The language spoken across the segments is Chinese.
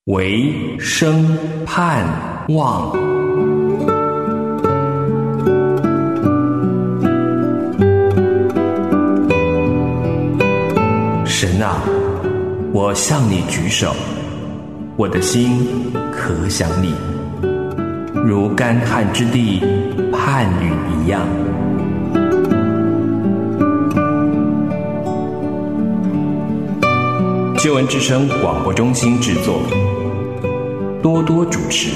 唯生盼望。神啊，我向你举手，我的心可想你，如干旱之地盼雨一样。救恩之声广播中心制作，多多主持。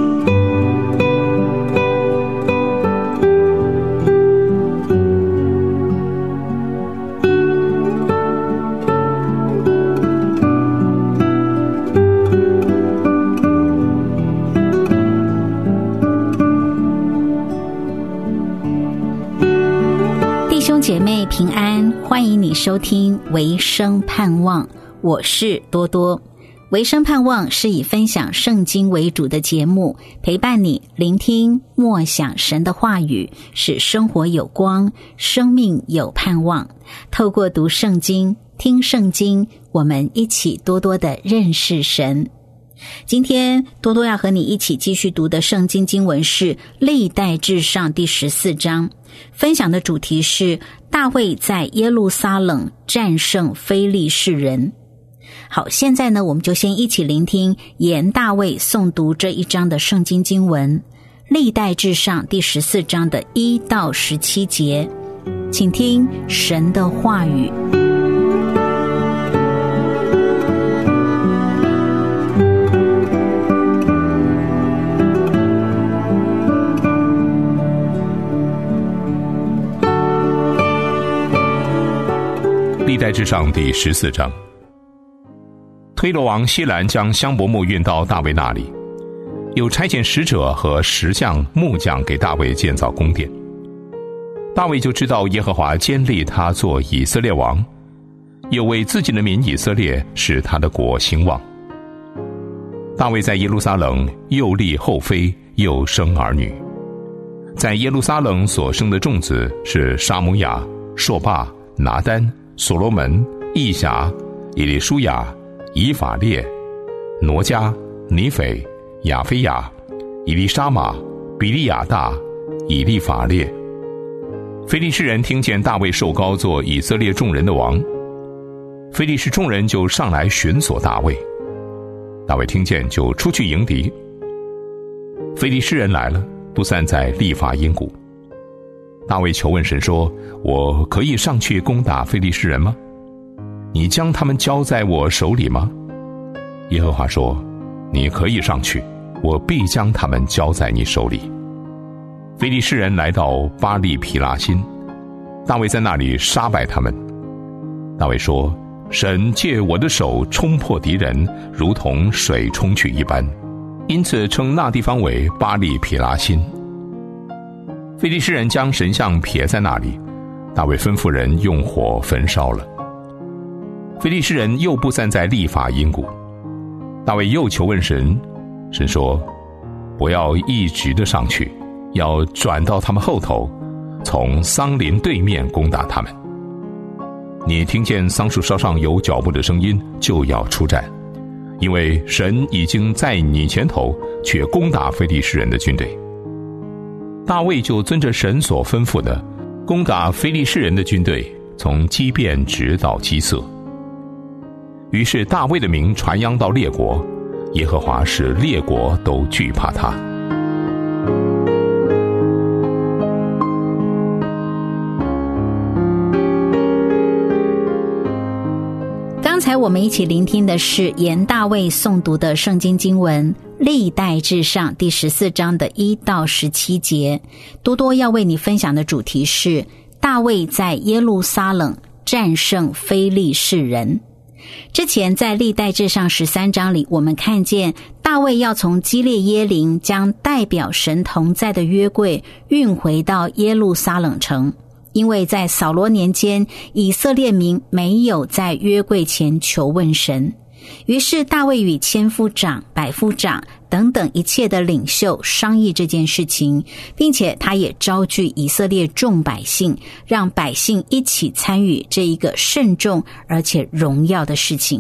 弟兄姐妹平安，欢迎你收听唯生盼望，我是多多。唯生盼望是以分享圣经为主的节目，陪伴你聆听默想神的话语，使生活有光，生命有盼望。透过读圣经、听圣经，我们一起多多的认识神。今天多多要和你一起继续读的圣经经文是历代志上第14章，分享的主题是大卫在耶路撒冷战胜非利士人。好，现在呢，我们就先一起聆听严大卫诵读这一章的圣经经文，历代志上第14章的1到17节，请听神的话语。 历代志上第14章。推罗王西兰将香柏木运到大卫那里，又差遣使者和石匠、木匠给大卫建造宫殿。大卫就知道耶和华坚立他做以色列王，又为自己的民以色列使他的国兴旺。大卫在耶路撒冷又立后妃，又生儿女。在耶路撒冷所生的众子是沙姆亚、朔巴、拿单、所罗门、义辖、以利舒雅、以法列、挪迦、尼斐、亚菲亚、以利沙玛、比利亚大、以利法列。非利士人听见大卫受膏做以色列众人的王，非利士众人就上来寻索大卫。大卫听见就出去迎敌。非利士人来了，不散在利法因谷。大卫求问神说：我可以上去攻打非利士人吗？你将他们交在我手里吗？耶和华说：你可以上去，我必将他们交在你手里。非利士人来到巴利毗拉辛，大卫在那里杀败他们。大卫说：神借我的手冲破敌人，如同水冲去一般，因此称那地方为巴利毗拉辛。非利士人将神像撇在那里，大卫吩咐人用火焚烧了。非利士人又布散在利法因谷。大卫又求问神，神说：不要一直的上去，要转到他们后头，从桑林对面攻打他们。你听见桑树梢上有脚步的声音，就要出战，因为神已经在你前头，却攻打非利士人的军队。大卫就遵着神所吩咐的，攻打非利士人的军队，从基遍直到基色。于是大卫的名传扬到列国，耶和华使列国都惧怕他。 刚才我们一起聆听的是严大卫诵读的圣经经文历代志上第14章的1到17节。多多要为你分享的主题是大卫在耶路撒冷战胜非利士人。之前在历代志上13章里，我们看见大卫要从基列耶琳将代表神同在的约柜运回到耶路撒冷城，因为在扫罗年间，以色列民没有在约柜前求问神，于是大卫与千夫长、百夫长等等一切的领袖商议这件事情，并且他也招聚以色列众百姓，让百姓一起参与这一个慎重而且荣耀的事情。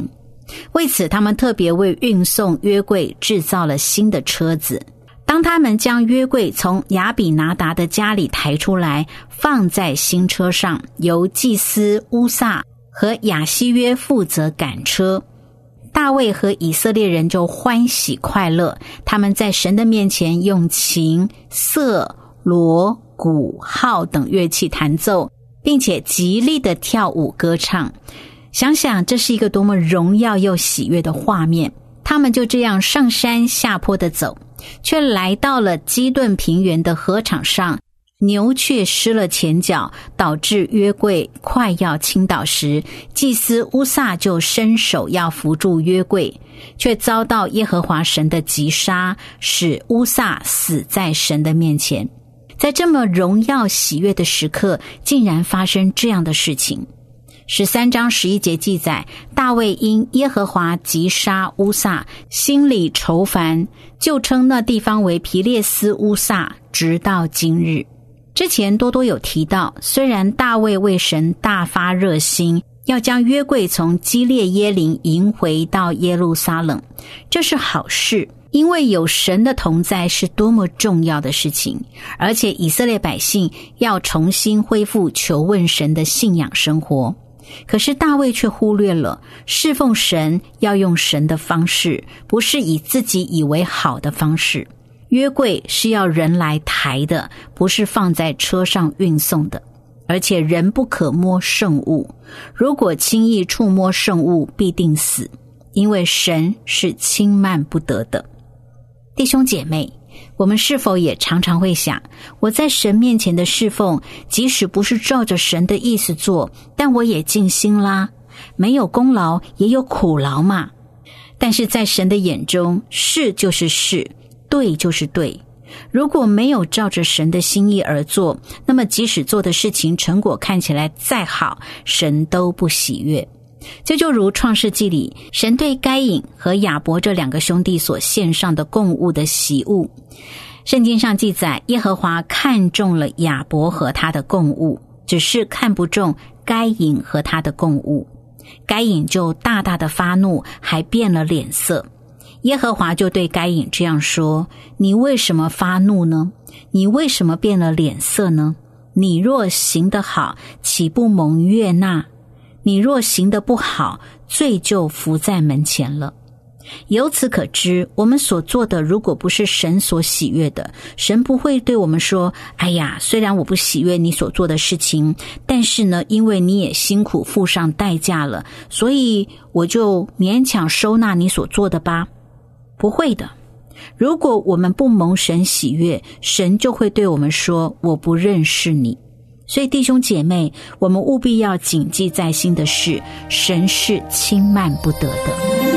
为此他们特别为运送约柜制造了新的车子。当他们将约柜从亚比拿达的家里抬出来，放在新车上，由祭司乌撒和亚希约负责赶车，大卫和以色列人就欢喜快乐，他们在神的面前用琴、瑟、锣、鼓、号等乐器弹奏，并且极力的跳舞歌唱。想想这是一个多么荣耀又喜悦的画面。他们就这样上山下坡的走，却来到了基顿平原的禾场上，牛却失了前脚，导致约柜快要倾倒时，祭司乌撒就伸手要扶住约柜，却遭到耶和华神的击杀，使乌撒死在神的面前。在这么荣耀喜悦的时刻，竟然发生这样的事情。13章11节记载，大卫因耶和华击杀乌撒，心里愁烦，就称那地方为皮列斯乌撒，直到今日。之前多多有提到，虽然大卫为神大发热心，要将约柜从基列耶琳迎回到耶路撒冷，这是好事，因为有神的同在是多么重要的事情，而且以色列百姓要重新恢复求问神的信仰生活。可是大卫却忽略了，侍奉神要用神的方式，不是以自己以为好的方式。约柜是要人来抬的，不是放在车上运送的。而且人不可摸圣物，如果轻易触摸圣物，必定死，因为神是轻慢不得的。弟兄姐妹，我们是否也常常会想，我在神面前的侍奉，即使不是照着神的意思做，但我也尽心啦，没有功劳也有苦劳嘛。但是在神的眼中，是就是是，对就是对。如果没有照着神的心意而做，那么即使做的事情成果看起来再好，神都不喜悦。这就如创世纪里神对该隐和亚伯这两个兄弟所献上的供物的习物。圣经上记载，耶和华看中了亚伯和他的供物，只是看不中该隐和他的供物。该隐就大大的发怒，还变了脸色。耶和华就对该隐这样说，你为什么发怒呢？你为什么变了脸色呢？你若行得好，岂不蒙悦纳？你若行得不好，罪就伏在门前了。由此可知，我们所做的如果不是神所喜悦的，神不会对我们说，哎呀，虽然我不喜悦你所做的事情，但是呢，因为你也辛苦付上代价了，所以我就勉强收纳你所做的吧。不会的，如果我们不蒙神喜悦，神就会对我们说，我不认识你。所以弟兄姐妹，我们务必要谨记在心的是，神是轻慢不得的。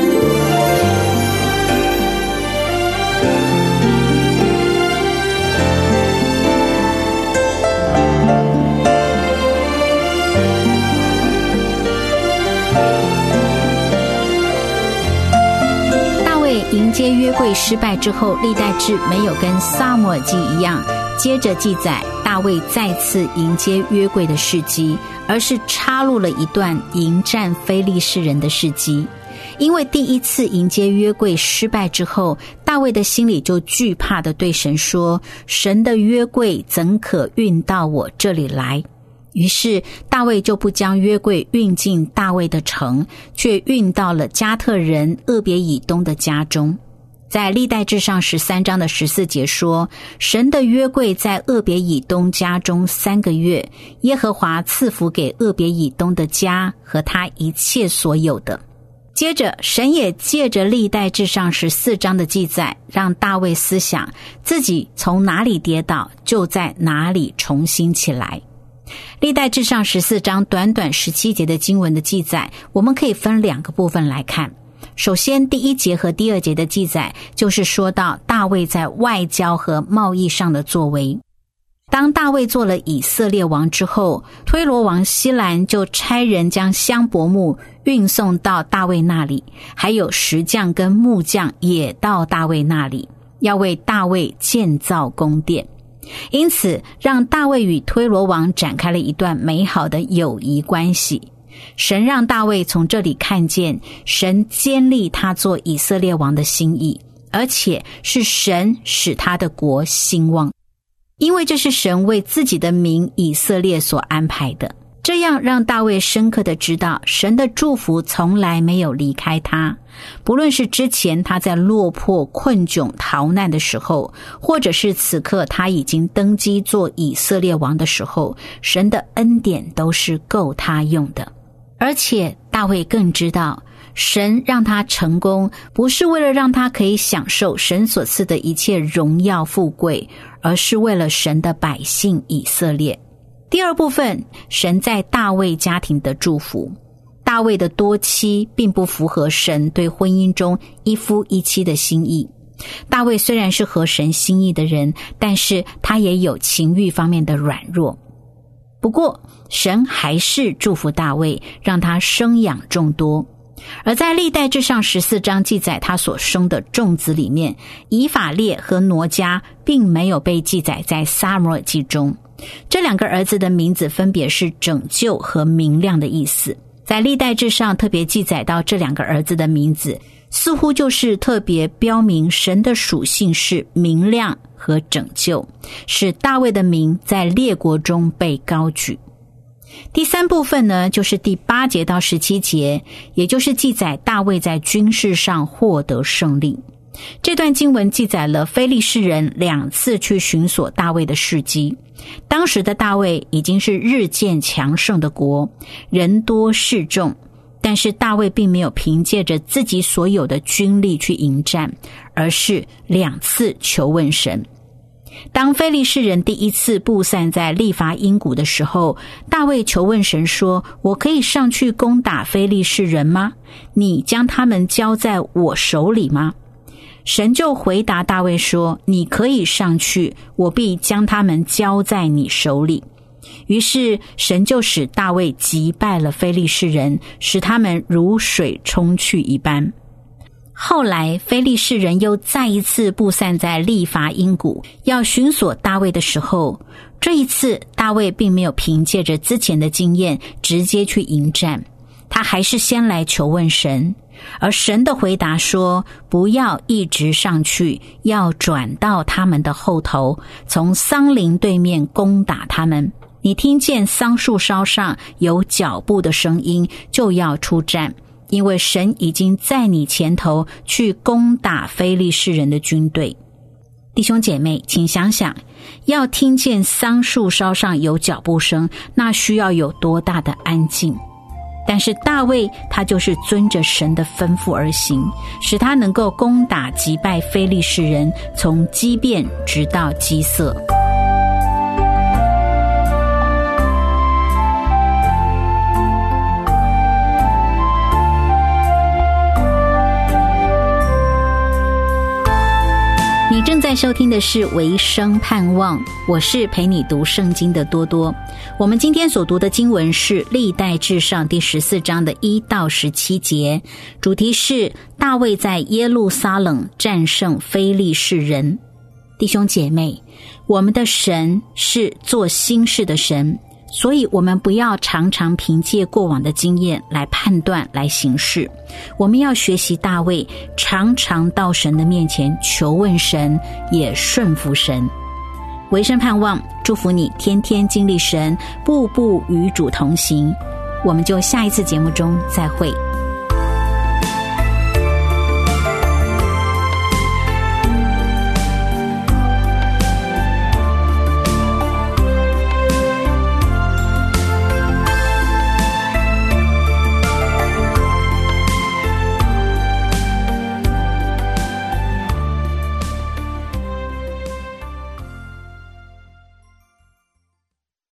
大卫迎接约柜失败之后，历代志没有跟撒母耳记一样接着记载大卫再次迎接约柜的事迹，而是插入了一段迎战非利士人的事迹。因为第一次迎接约柜失败之后，大卫的心里就惧怕地对神说，神的约柜怎可运到我这里来？于是大卫就不将约柜运进大卫的城，却运到了加特人俄别以东的家中。在历代志上13章的14节说，神的约柜在俄别以东家中3个月，耶和华赐福给俄别以东的家和他一切所有的。接着神也借着历代志上14章的记载，让大卫思想自己从哪里跌倒，就在哪里重新起来。历代志上14章短短17节的经文的记载，我们可以分2个部分来看。首先第1节和第2节的记载，就是说到大卫在外交和贸易上的作为。当大卫做了以色列王之后，推罗王西兰就差人将香柏木运送到大卫那里，还有石匠跟木匠也到大卫那里，要为大卫建造宫殿。因此让大卫与推罗王展开了一段美好的友谊关系。 神让大卫从这里看见神坚立他做以色列王的心意，而且是神使他的国兴旺，因为这是神为自己的名以色列所安排的。这样让大卫深刻地知道神的祝福从来没有离开他，不论是之前他在落魄困窘逃难的时候，或者是此刻他已经登基做以色列王的时候，神的恩典都是够他用的。而且大卫更知道神让他成功，不是为了让他可以享受神所赐的一切荣耀富贵，而是为了神的百姓以色列。第二部分，神在大卫家庭的祝福。大卫的多妻并不符合神对婚姻中一夫一妻的心意。大卫虽然是合神心意的人，但是他也有情欲方面的软弱。不过神还是祝福大卫，让他生养众多。而在历代志上14章记载他所生的众子里面，以法列和挪迦并没有被记载在撒母耳记中。这两个儿子的名字分别是拯救和明亮的意思。在历代志上特别记载到这两个儿子的名字，似乎就是特别标明神的属性是明亮和拯救，使大卫的名在列国中被高举。第三部分呢，就是第8节到17节，也就是记载大卫在军事上获得胜利。这段经文记载了非利士人2次去寻索大卫的事迹。当时的大卫已经是日渐强盛的国，人多势众，但是大卫并没有凭借着自己所有的军力去迎战，而是2次求问神。当非利士人第一次布散在利乏音谷的时候，大卫求问神说，我可以上去攻打非利士人吗？你将他们交在我手里吗？神就回答大卫说，你可以上去，我必将他们交在你手里。于是神就使大卫击败了非利士人，使他们如水冲去一般。后来非利士人又再一次布散在利乏音谷，要寻索大卫的时候，这一次大卫并没有凭借着之前的经验直接去迎战，他还是先来求问神。而神的回答说，不要一直上去，要转到他们的后头，从桑林对面攻打他们。你听见桑树梢上有脚步的声音，就要出战，因为神已经在你前头去攻打非利士人的军队。弟兄姐妹，请想想，要听见桑树梢上有脚步声，那需要有多大的安静。但是大卫他就是遵着神的吩咐而行，使他能够攻打击败非利士人，从基遍直到基色。你正在收听的是维生盼望，我是陪你读圣经的多多。我们今天所读的经文是历代志上第14章的1到17节，主题是大卫在耶路撒冷战胜非利士人。弟兄姐妹，我们的神是做新事的神，所以我们不要常常凭借过往的经验来判断来行事，我们要学习大卫，常常到神的面前求问神，也顺服神。维生盼望祝福你天天经历神，步步与主同行。我们就下一次节目中再会。